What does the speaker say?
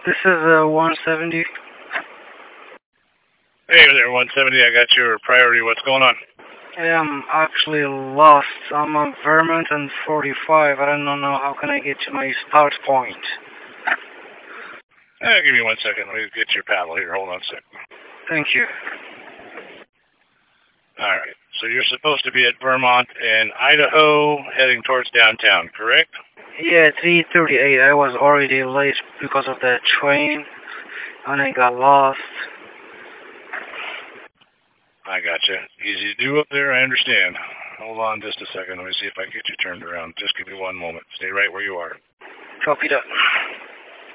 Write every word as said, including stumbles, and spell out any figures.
This is uh, one seventy. Hey there, one seventy. I got your priority. What's going on? I am actually lost. I'm on Vermont and forty-five. I don't know how can I get to my start point. Eh, give me one second. Let me get your paddle here. Hold on a second. Thank you. All right. So you're supposed to be at Vermont and Idaho, heading towards downtown, correct? Yeah, three thirty-eight. I was already late because of that train, and I got lost. I gotcha. Easy to do up there, I understand. Hold on just a second. Let me see if I can get you turned around. Just give me one moment. Stay right where you are. Copy that.